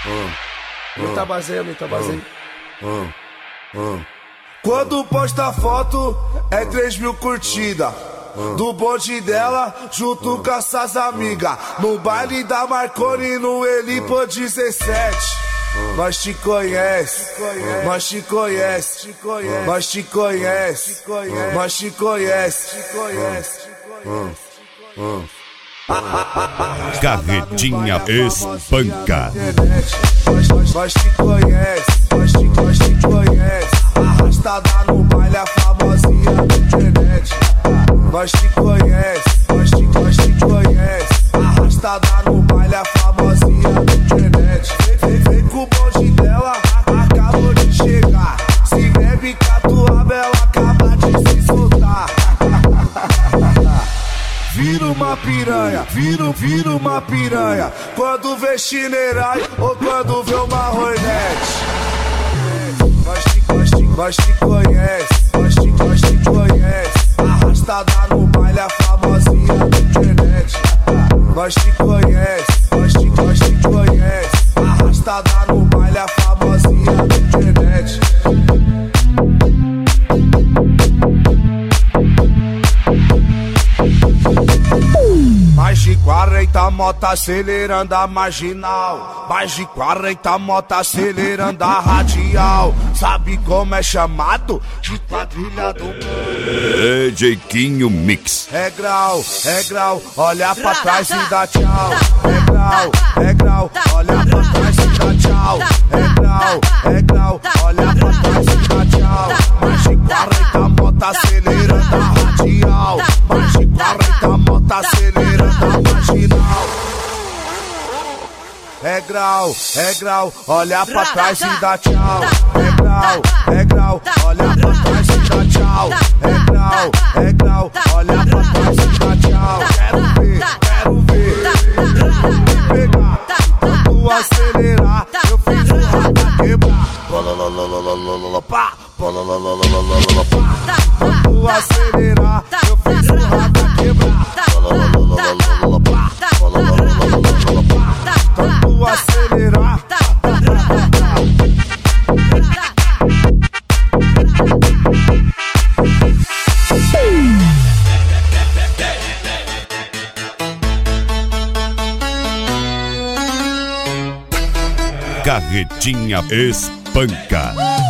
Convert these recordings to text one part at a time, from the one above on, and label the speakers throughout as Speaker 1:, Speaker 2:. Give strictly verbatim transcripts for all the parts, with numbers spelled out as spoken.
Speaker 1: Muita baseia, muita baseia. Quando posta foto, é três mil curtidas. Do bonde dela, junto com essas amigas. No baile da Marconi, no Elipo dezessete. Nós te conhece, nós te conhece, nós te conhece, nós te conhece.
Speaker 2: Carretinha espanca.
Speaker 1: Nós te conhece, nós te, nós te conhece. Arrastada no baile, a famosinha da internet. Nós te conhece, nós te, nós te conhece. Arrastada no baile, a famosinha da internet. Vem, vem com o bonde dela, acabou de chegar. Se bebe catuaba, ela acaba de se soltar. Vira uma piranha, vira, vira uma piranha. Quando vê Chinerai ou quando vê uma Hornet. Nós te, nós te, nós te conhece, nós te, nós te conhece. Arrastada no baile, a famosinha da internet. Nós te conhece, nós te, nós te conhece. Arrastada no baile, a famosinha da internet. Mais de quarenta motos acelerando a marginal. Mais de quarenta motos acelerando a radial. Sabe como é chamado? De quadrilha do mundo.
Speaker 2: D J Quinho Mix.
Speaker 1: É grau, é grau, olha pra trás e dá tchau. É grau, é grau, olha pra trás e dá tchau. É grau, é grau, olha pra trás e dá tchau. Mais de quarenta motos acelerando a radial. Mais de quarenta motos acelerando a marginal. É grau, é grau, olha pra trás e dá tchau. É grau, é grau, olha pra trás e dá tchau. É grau, é grau, olha pra trás e dá tchau. Quero ver, quero ver me pegar. Quando acelerar, eu fiz o rata quebrar. Pá, quando acelerar, eu fiz o rata quebrar. Quando acelerar,
Speaker 2: Carretinha espanca.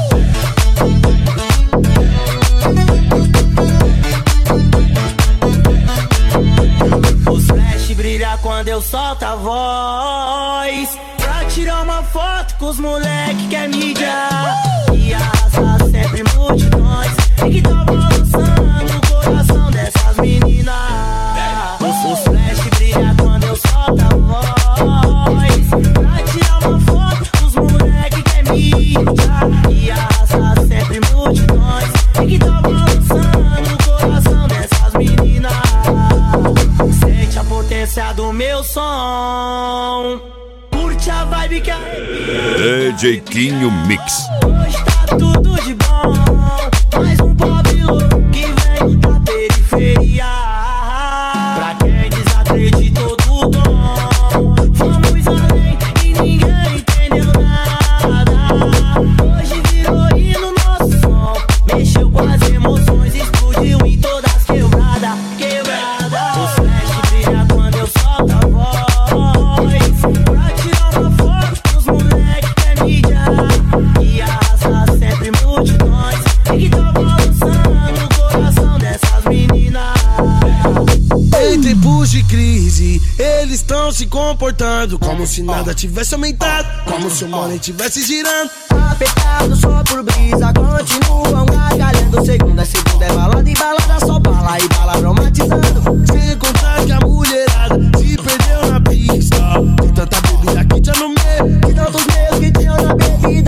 Speaker 3: Os flash brilha quando eu solto a voz, pra tirar uma foto com os moleque que é mídia. E arrasta sempre multidões, e que tá balançando o coração dessas meninas. Os, os flash brilha quando eu solto a voz, pra tirar uma foto com os moleque que é mídia. E arrasta sempre multidões, e que tá balançando o coração dessas meninas. Sente a potência do meu som, curte a vibe que
Speaker 2: D J Quinho Mix.
Speaker 3: hoje tá tudo de bom, mais um pobre louco que vem da periferia. Pra quem desacreditou do dom, vamos além e ninguém entendeu nada. Hoje virou hino nosso som, mexeu com as emoções, explodiu em todas as quebradas, quebrada. Os flash brilha quando eu solto a voz, pra tirar uma foto dos moleque que é mídia. E arrasta sempre multidões, e que tá balançando o coração dessas meninas.
Speaker 4: Em tempos de crise, eles estão se comportando como se nada tivesse aumentado, como se o money tivesse girando.
Speaker 3: Apertado só por brisa, continuam gargalhando. Segunda a segunda é balada e balada, só bala e bala aromatizando.
Speaker 4: Sem contar que a mulherada se perdeu na pista, de tanta bebida que tinha no meio,
Speaker 3: De tantos meios que tinham na bebida.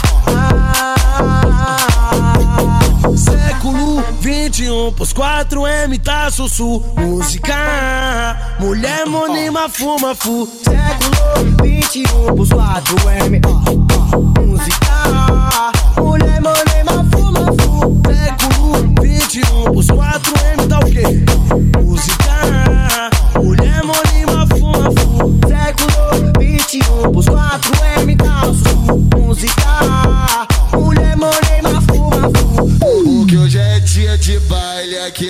Speaker 4: século vinte e um, pros quatro M tá sussu. Música, mulher monima fuma fu.
Speaker 3: Século vinte e um, pros quatro M. Música, mulher monema fuma fu.
Speaker 4: Século vinte e um, pros quatro M tá o quê? Música, mulher monima fuma fu.
Speaker 3: Século vinte e um, pros quatro M.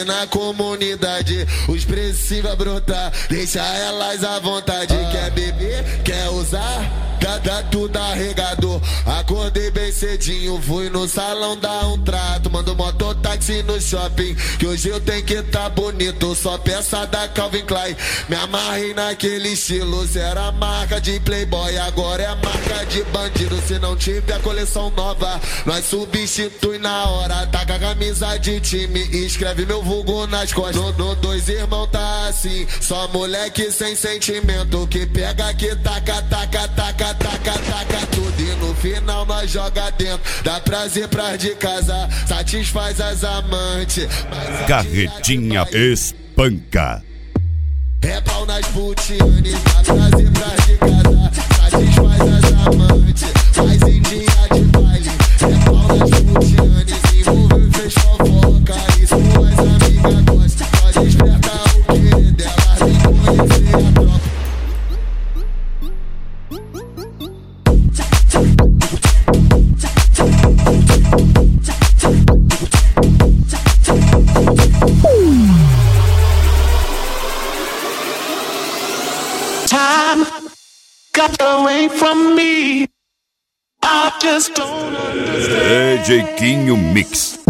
Speaker 5: na comunidade. Os preços vai brotar, deixa elas à vontade. Quer beber, quer usar? Tá, tá tudo arregado. Acordei bem cedinho, fui no salão dar um trato. Mando mototáxi no shopping, que hoje eu tenho que tá bonito. Só peça da Calvin Klein, me amarrei naquele estilo. Se era marca de playboy, agora é marca de bandido. Se não tiver coleção nova, nós substitui na hora. Tá com a camisa de time, escreve meu vulgo nas costas. No, no dois irmão tá assim, só moleque sem sentimento. Que pega, que taca, taca, taca, taca, taca tudo. E no final nós joga dentro, dá prazer pras de casa, satisfaz as amantes.
Speaker 2: Carretinha Espanca.
Speaker 5: É pau nas putianes, dá prazer pras de casa, satisfaz as amantes. Faz em dia de baile, é pau nas putianes, envolveu e fez fofoca. Isso as amigas gostam, só desperta o querer dela, vem conhecer a tropa.
Speaker 6: Time got away from me. I just don't understand.
Speaker 2: D J Quinho Mix.